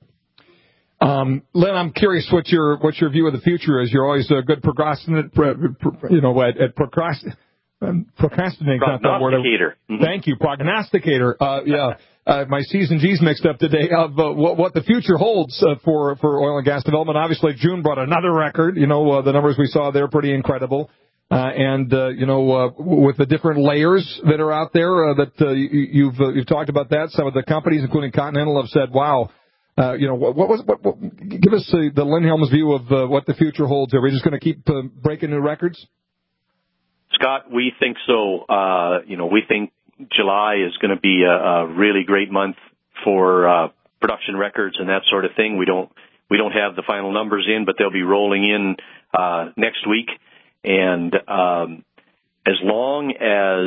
Speaker 1: Um, Lynn, I'm curious what your what your view of the future is. You're always a good procrastinator, you know, at, at procrast, um, procrastinating.
Speaker 14: Prognosticator.
Speaker 1: Mm-hmm. Thank you, prognosticator. Uh, yeah, uh, my C's and G's mixed up today of uh, what, what the future holds uh, for for oil and gas development. Obviously, June brought another record. You know, uh, the numbers we saw there pretty incredible. Uh, and uh, you know, uh, with the different layers that are out there, uh, that uh, you, you've uh, you've talked about that. Some of the companies, including Continental, have said, "Wow." Uh, you know, what, what was, what, what, give us the, the Lynn Helms view of uh, what the future holds. Are we just going to keep uh, breaking new records?
Speaker 14: Scott, we think so. Uh, you know, we think July is going to be a, a really great month for uh, production records and that sort of thing. We don't, we don't have the final numbers in, but they'll be rolling in uh, next week. And um, as long as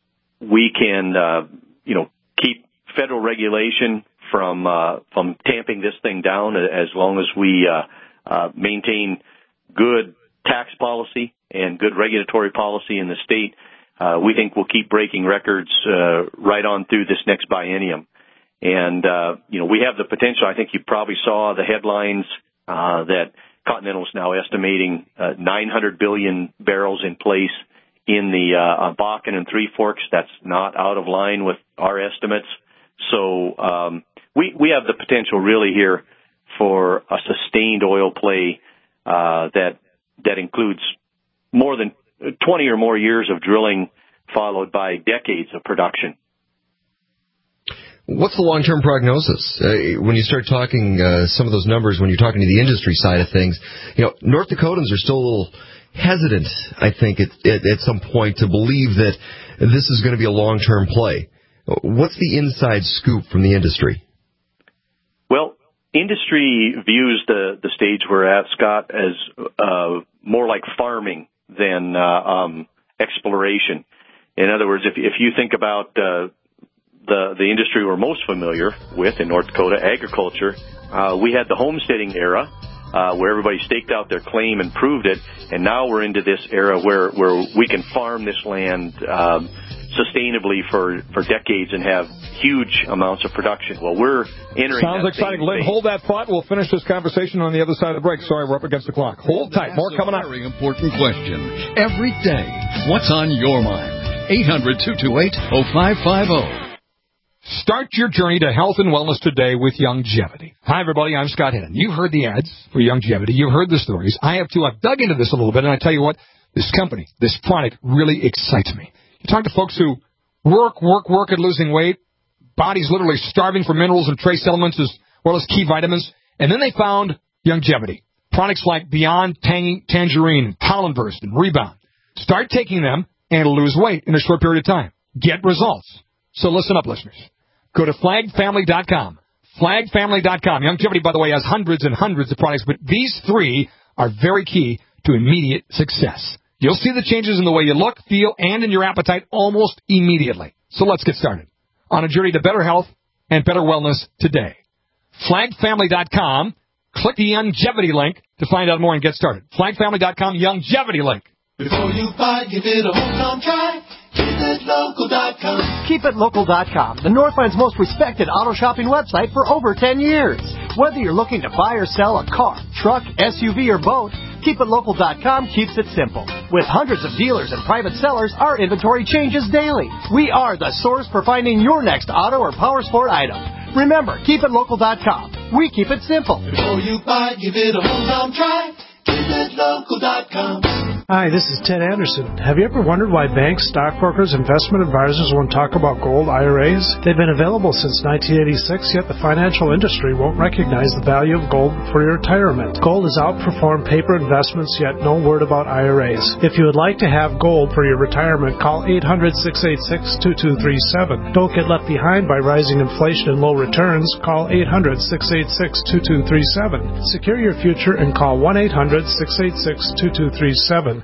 Speaker 14: we can, uh, you know, keep federal regulation from uh, from tamping this thing down, as long as we uh, uh, maintain good tax policy and good regulatory policy in the state, uh, we think we'll keep breaking records uh, right on through this next biennium. And, uh, you know, we have the potential. I think you probably saw the headlines uh, that Continental is now estimating uh, nine hundred billion barrels in place in the uh, Bakken and Three Forks. That's not out of line with our estimates. So um, we we have the potential really here for a sustained oil play uh, that that includes more than twenty or more years of drilling, followed by decades of production.
Speaker 2: What's the long-term prognosis? Uh, when you start talking uh, some of those numbers, when you're talking to the industry side of things, you know, North Dakotans are still a little hesitant, I think, at, at, at some point to believe that this is going to be a long-term play. What's the inside scoop from the industry?
Speaker 14: Well, industry views the, the stage we're at, Scott, as uh, more like farming than uh, um, exploration. In other words, if, if you think about uh, the the industry we're most familiar with in North Dakota, agriculture, uh, we had the homesteading era uh, where everybody staked out their claim and proved it, and now we're into this era where, where we can farm this land um, sustainably for, for decades and have huge amounts of production. Well, we're entering
Speaker 1: Sounds
Speaker 14: that
Speaker 1: exciting.
Speaker 14: same
Speaker 1: Lynn,
Speaker 14: phase.
Speaker 1: hold that thought. We'll finish this conversation on the other side of the break. Sorry, we're up against the clock. Hold tight. More coming up.
Speaker 3: Very important question. Every day, what's on your mind? eight hundred, two two eight, oh five five oh.
Speaker 1: Start your journey to health and wellness today with Youngevity. Hi, everybody. I'm Scott Hennon. You've heard the ads for Youngevity. You've heard the stories. I have too. I've dug into this a little bit, and I tell you what, this company, this product really excites me. You talk to folks who work, work, work at losing weight, bodies literally starving for minerals and trace elements as well as key vitamins, and then they found Youngevity. Products like Beyond Tangy Tangerine, Pollen Burst, and Rebound. Start taking them and lose weight in a short period of time. Get results. So listen up, listeners. Go to flag family dot com. flag family dot com. Longevity, by the way, has hundreds and hundreds of products, but these three are very key to immediate success. You'll see the changes in the way you look, feel, and in your appetite almost immediately. So let's get started on a journey to better health and better wellness today. flag family dot com. Click the Longevity link to find out more and get started. flag family dot com, Longevity link.
Speaker 7: Before you buy, give it a home try. keep it local dot com.
Speaker 16: keep it local dot com, the Northland's most respected auto shopping website for over ten years. Whether you're looking to buy or sell a car, truck, S U V, or boat, keep it local dot com keeps it simple. With hundreds of dealers and private sellers, our inventory changes daily. We are the source for finding your next auto or power sport item. Remember, keep it local dot com. We keep it simple.
Speaker 7: Before you buy, give it a home try. keep it local dot com.
Speaker 6: Hi, this is Ted Anderson. Have you ever wondered why banks, stockbrokers, investment advisors won't talk about gold I R As? They've been available since nineteen eighty-six, yet the financial industry won't recognize the value of gold for your retirement. Gold has outperformed paper investments, yet no word about I R As. If you would like to have gold for your retirement, call eight hundred, six eight six, two two three seven. Don't get left behind by rising inflation and low returns. Call eight hundred, six eight six, two two three seven. Secure your future and call one eight hundred, six eight six, two two three seven.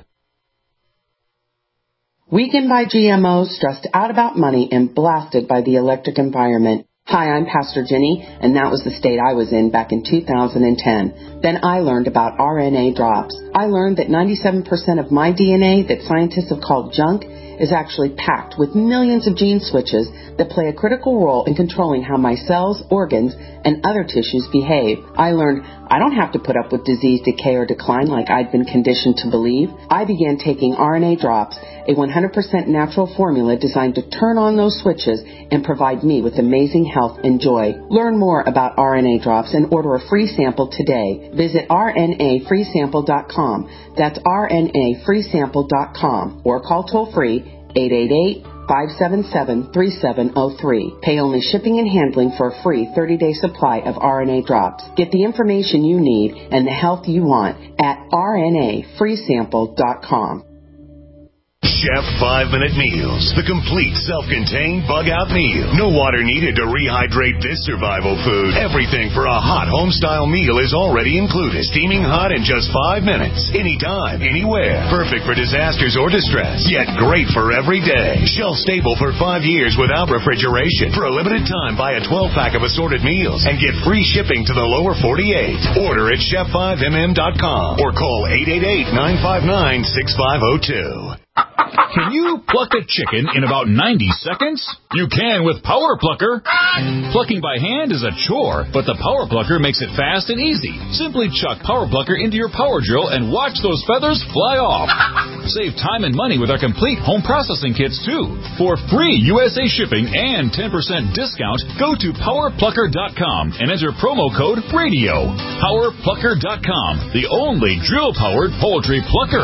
Speaker 17: Weakened by G M Os, stressed out about money, and blasted by the electric environment. Hi, I'm Pastor Jenny, and that was the state I was in back in two thousand ten. Then I learned about R N A drops. I learned that ninety-seven percent of my D N A that scientists have called junk is actually packed with millions of gene switches that play a critical role in controlling how my cells, organs, and other tissues behave. I learned I don't have to put up with disease, decay, or decline like I'd been conditioned to believe. I began taking R N A drops, a one hundred percent natural formula designed to turn on those switches and provide me with amazing health and joy. Learn more about R N A drops and order a free sample today. Visit R N A free sample dot com. That's R N A free sample dot com or call toll free eight eight eight, five seven seven, three seven zero three. Pay only shipping and handling for a free thirty-day supply of R N A drops. Get the information you need and the health you want at R N A free sample dot com.
Speaker 18: Chef five-Minute Meals, the complete self-contained bug-out meal. No water needed to rehydrate this survival food. Everything for a hot home-style meal is already included. Steaming hot in just five minutes. Anytime, anywhere. Perfect for disasters or distress, yet great for every day. Shelf-stable for five years without refrigeration. For a limited time, buy a twelve-pack of assorted meals and get free shipping to the lower forty-eight. Order at chef five m m dot com or call eight eight eight, nine five nine, six five zero two.
Speaker 19: Can you pluck a chicken in about ninety seconds? You can with Power Plucker. Plucking by hand is a chore, but the Power Plucker makes it fast and easy. Simply chuck Power Plucker into your power drill and watch those feathers fly off. Save time and money with our complete home processing kits, too. For free U S A shipping and ten percent discount, go to power plucker dot com and enter promo code RADIO. power plucker dot com, the only drill-powered poultry plucker.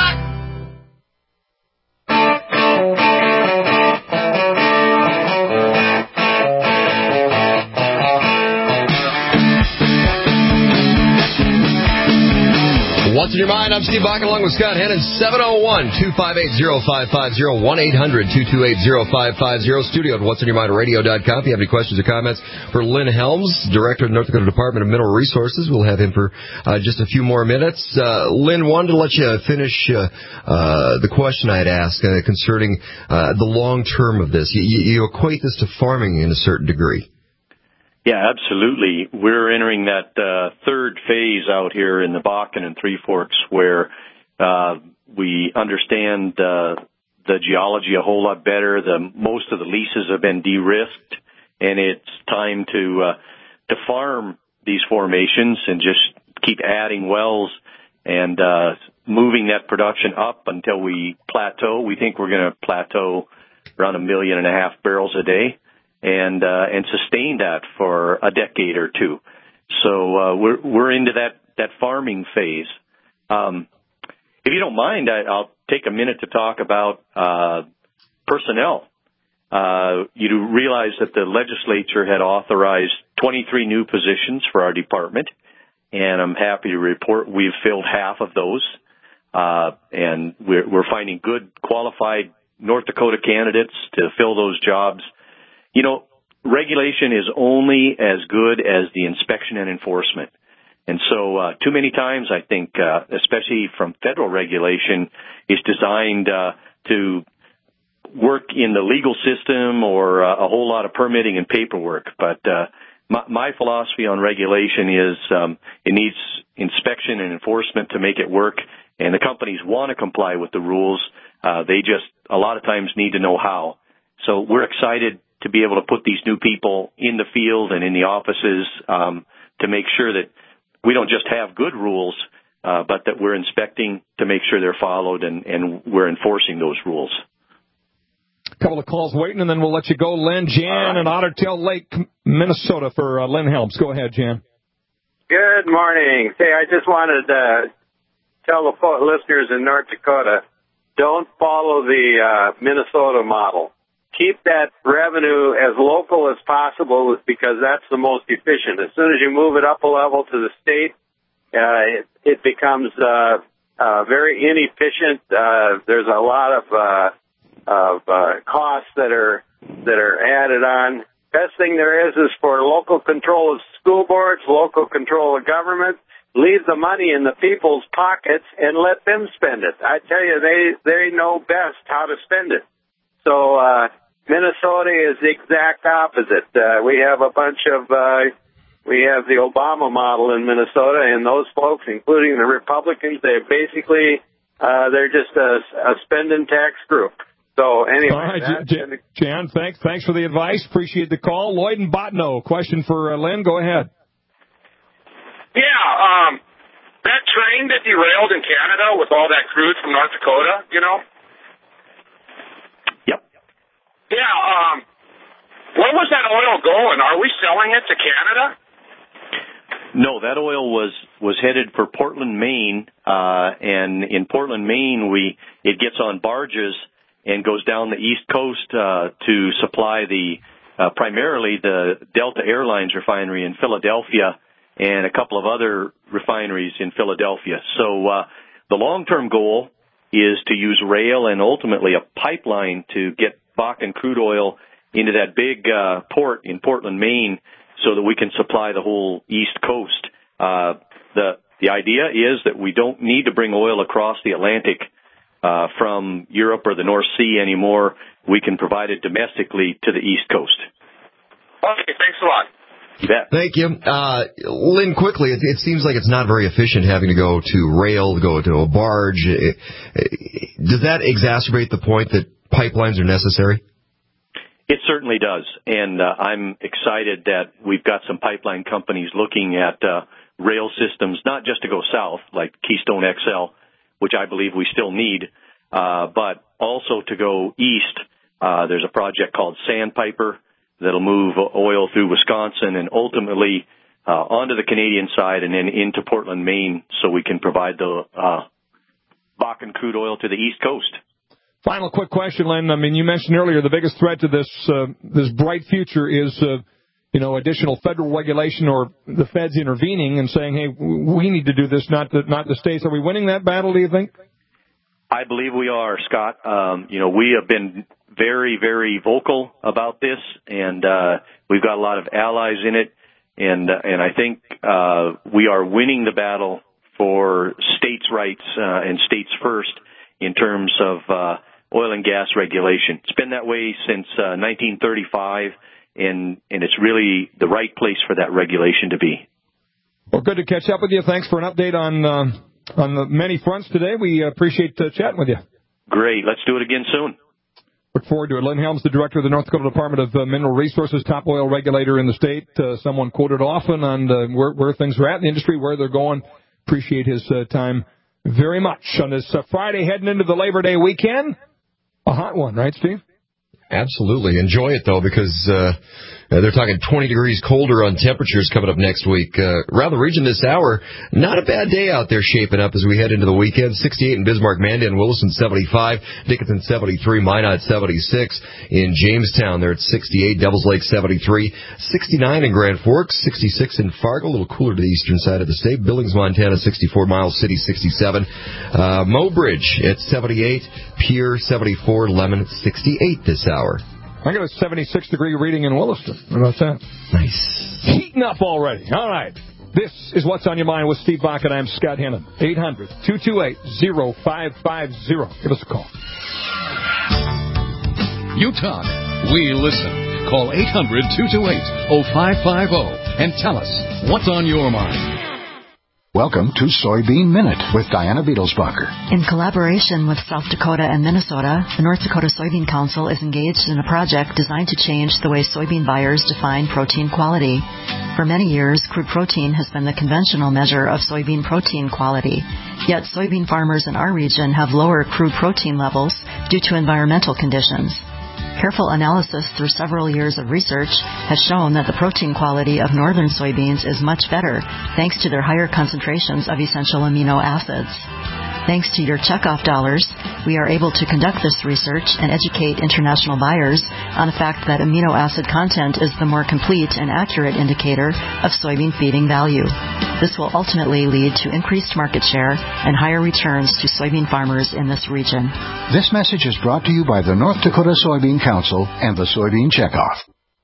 Speaker 2: What's in your mind? I'm Steve Bach along with Scott Hennon. seven oh one, two five eight, oh five five oh, one eight hundred, two two eight, oh five five oh. Studio at what's in your mind radio dot com. If you have any questions or comments for Lynn Helms, Director of the North Dakota Department of Mineral Resources, we'll have him for uh, just a few more minutes. Uh, Lynn, wanted to let you finish uh, uh, the question I had asked uh, concerning uh, the long term of this. You, you equate this to farming in a certain degree.
Speaker 14: Yeah, absolutely. We're entering that uh, third phase out here in the Bakken and Three Forks where uh, we understand uh, the geology a whole lot better. The most of the leases have been de-risked, and it's time to uh, to farm these formations and just keep adding wells and uh, moving that production up until we plateau. We think we're going to plateau around a million and a half barrels a day. And uh, and sustain that for a decade or two. So uh, we're we're into that, that farming phase. Um, if you don't mind, I, I'll take a minute to talk about uh, personnel. Uh, you realize that the legislature had authorized twenty-three new positions for our department, and I'm happy to report we've filled half of those, uh, and we're, we're finding good, qualified North Dakota candidates to fill those jobs. You know, regulation is only as good as the inspection and enforcement. And so uh, too many times, I think, uh, especially from federal regulation, is designed uh, to work in the legal system or uh, a whole lot of permitting and paperwork. But uh, my, my philosophy on regulation is um, it needs inspection and enforcement to make it work, and the companies want to comply with the rules. Uh, they just a lot of times need to know how. So we're excited to be able to put these new people in the field and in the offices um, to make sure that we don't just have good rules, uh, but that we're inspecting to make sure they're followed and, and we're enforcing those rules.
Speaker 1: A couple of calls waiting, and then we'll let you go. Len, Jan, in Otter Tail Lake, Minnesota, for uh, Len Helms. Go ahead, Jan.
Speaker 20: Good morning. Hey, I just wanted to tell the listeners in North Dakota, don't follow the uh, Minnesota model. Keep that revenue as local as possible because that's the most efficient. As soon as you move it up a level to the state, uh, it, it becomes uh, uh, very inefficient. Uh, there's a lot of uh, of uh, costs that are that are added on. Best thing there is is for local control of school boards, local control of government. Leave the money in the people's pockets and let them spend it. I tell you, they they know best how to spend it. So uh, Minnesota is the exact opposite. Uh, we have a bunch of uh, we have the Obama model in Minnesota, and those folks, including the Republicans, they basically uh, they're just a, a spending tax group. So anyway,
Speaker 1: all right, Jan, Jan, thanks thanks for the advice. Appreciate the call. Lloyd and Botno, question for uh, Lynn. Go ahead.
Speaker 10: Yeah, um, that train that derailed in Canada with all that crude from North Dakota, you know?
Speaker 14: Yep.
Speaker 10: Yeah, um, where was that oil going? Are we selling it to Canada?
Speaker 14: No, that oil was, was headed for Portland, Maine, uh, and in Portland, Maine, we, it gets on barges and goes down the East Coast, uh, to supply the, uh, primarily the Delta Airlines refinery in Philadelphia, and a couple of other refineries in Philadelphia. So uh, the long-term goal is to use rail and ultimately a pipeline to get Bakken crude oil into that big uh, port in Portland, Maine, so that we can supply the whole East Coast. Uh, the the idea is that we don't need to bring oil across the Atlantic uh, from Europe or the North Sea anymore. We can provide it domestically to the East Coast.
Speaker 10: Okay, thanks a lot.
Speaker 2: Thank you. Uh, Lynn, quickly, it, it seems like it's not very efficient having to go to rail, go to a barge. It, it, does that exacerbate the point that pipelines are necessary?
Speaker 14: It certainly does. And uh, I'm excited that we've got some pipeline companies looking at uh, rail systems, not just to go south, like Keystone X L, which I believe we still need, uh, but also to go east. Uh, there's a project called Sandpiper that'll move oil through Wisconsin and ultimately uh, onto the Canadian side and then into Portland, Maine, so we can provide the uh, Bakken crude oil to the East Coast.
Speaker 1: Final quick question, Len. I mean, you mentioned earlier the biggest threat to this uh, this bright future is, uh, you know, additional federal regulation or the feds intervening and saying, hey, we need to do this, not the, not the states. Are we winning that battle, do you think?
Speaker 14: I believe we are, Scott. Um, you know, we have been very, very vocal about this, and uh, we've got a lot of allies in it, and uh, and I think uh, we are winning the battle for states' rights uh, and states first in terms of uh, oil and gas regulation. It's been that way since uh, nineteen thirty-five, and and it's really the right place for that regulation to be.
Speaker 1: Well, good to catch up with you. Thanks for an update on uh, on the many fronts today. We appreciate uh, chatting with you.
Speaker 14: Great. Let's do it again soon.
Speaker 1: Look forward to it. Lynn Helms, the director of the North Dakota Department of uh, Mineral Resources, top oil regulator in the state. Uh, someone quoted often on uh, where, where things are at in the industry, where they're going. Appreciate his uh, time very much on this uh, Friday heading into the Labor Day weekend. A hot one, right, Steve?
Speaker 2: Absolutely. Enjoy it, though, because uh, they're talking twenty degrees colder on temperatures coming up next week. Uh, around the region this hour, not a bad day out there shaping up as we head into the weekend. sixty-eight in Bismarck, Mandan, Williston seventy-five, Dickinson seventy-three, Minot seventy-six. In Jamestown, they're at sixty-eight, Devils Lake seventy-three, sixty-nine in Grand Forks, sixty-six in Fargo, a little cooler to the eastern side of the state. Billings, Montana sixty-four, Miles City sixty-seven, uh, Mobridge at seventy-eight, Pierre seventy-four, Lemon sixty-eight this hour.
Speaker 1: I got a seventy-six degree reading in Williston. How about that?
Speaker 2: Nice.
Speaker 1: Heating up already. All right. This is What's on Your Mind with Steve Bach, and I'm Scott Hennon. eight hundred, two two eight, oh five five oh. Give us a call.
Speaker 3: You talk. We listen. Call eight hundred, two two eight, oh five five oh and tell us what's on your mind.
Speaker 21: Welcome to Soybean Minute with Diana Beatlesbacher.
Speaker 22: In collaboration with South Dakota and Minnesota, the North Dakota Soybean Council is engaged in a project designed to change the way soybean buyers define protein quality. For many years, crude protein has been the conventional measure of soybean protein quality. Yet soybean farmers in our region have lower crude protein levels due to environmental conditions. Careful analysis through several years of research has shown that the protein quality of northern soybeans is much better thanks to their higher concentrations of essential amino acids. Thanks to your checkoff dollars, we are able to conduct this research and educate international buyers on the fact that amino acid content is the more complete and accurate indicator of soybean feeding value. This will ultimately lead to increased market share and higher returns to soybean farmers in this region.
Speaker 21: This message is brought to you by the North Dakota Soybean Council and the Soybean Checkoff.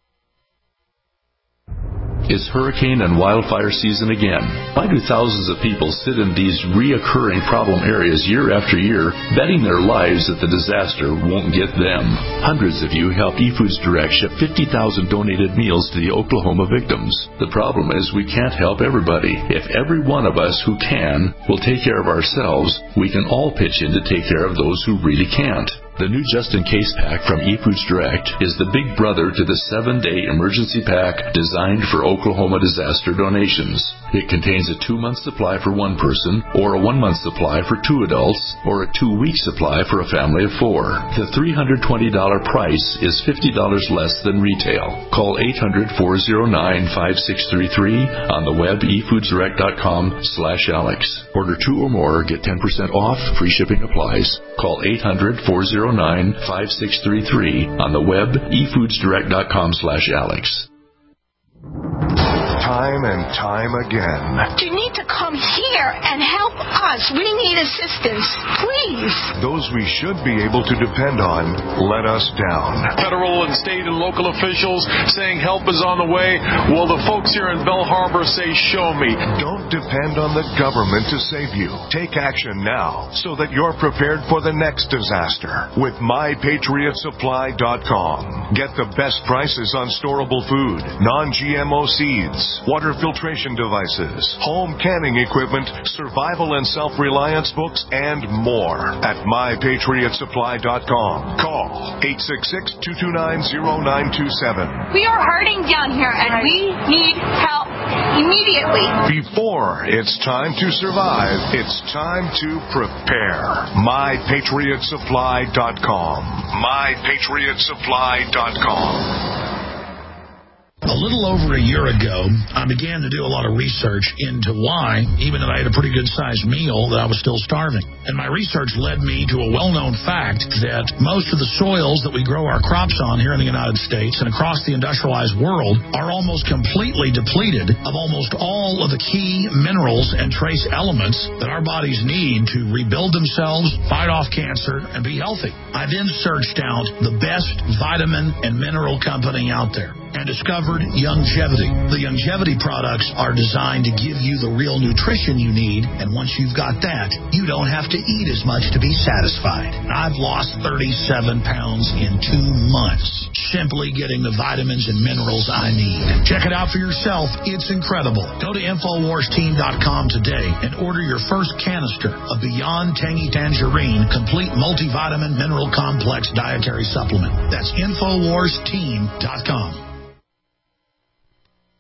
Speaker 23: It's hurricane and wildfire season again. Why do thousands of people sit in these reoccurring problem areas year after year, betting their lives that the disaster won't get them? Hundreds of you helped eFoods Direct ship fifty thousand donated meals to the Oklahoma victims. The problem is we can't help everybody. If every one of us who can will take care of ourselves, we can all pitch in to take care of those who really can't. The new just-in-case pack from eFoods Direct is the big brother to the seven-day emergency pack designed for Oklahoma disaster donations. It contains a two-month supply for one person, or a one-month supply for two adults, or a two-week supply for a family of four. The three hundred twenty dollars price is fifty dollars less than retail. Call eight hundred, four oh nine, five six three three on the web e foods direct dot com slash Alex. Order two or more, get ten percent off, free shipping applies. Call eight hundred, four oh nine, five six three three on the web e foods direct dot com slash Alex.
Speaker 24: Time and time again.
Speaker 25: You need to come here and help us. We need assistance, please.
Speaker 24: Those we should be able to depend on let us down.
Speaker 26: Federal and state and local officials saying help is on the way. Well, the folks here in Bell Harbor say, show me.
Speaker 24: Don't depend on the government to save you. Take action now so that you're prepared for the next disaster with my patriot supply dot com. Get the best prices on storable food, non G M O seeds, water filtration devices, home canning equipment, survival and self-reliance books, and more at my patriot supply dot com. Call eight six six, two two nine, zero nine two seven.
Speaker 25: We are hurting down here, and we need help immediately.
Speaker 24: Before it's time to survive, it's time to prepare. my patriot supply dot com. my patriot supply dot com.
Speaker 27: A little over a year ago, I began to do a lot of research into why, even though I had a pretty good-sized meal, that I was still starving. And my research led me to a well-known fact that most of the soils that we grow our crops on here in the United States and across the industrialized world are almost completely depleted of almost all of the key minerals and trace elements that our bodies need to rebuild themselves, fight off cancer, and be healthy. I then searched out the best vitamin and mineral company out there and discovered Youngevity. The Youngevity products are designed to give you the real nutrition you need, and once you've got that, you don't have to eat as much to be satisfied. I've lost thirty-seven pounds in two months, simply getting the vitamins and minerals I need. Check it out for yourself. It's incredible. Go to infowars team dot com today and order your first canister of Beyond Tangy Tangerine Complete Multivitamin Mineral Complex Dietary Supplement. That's infowars team dot com.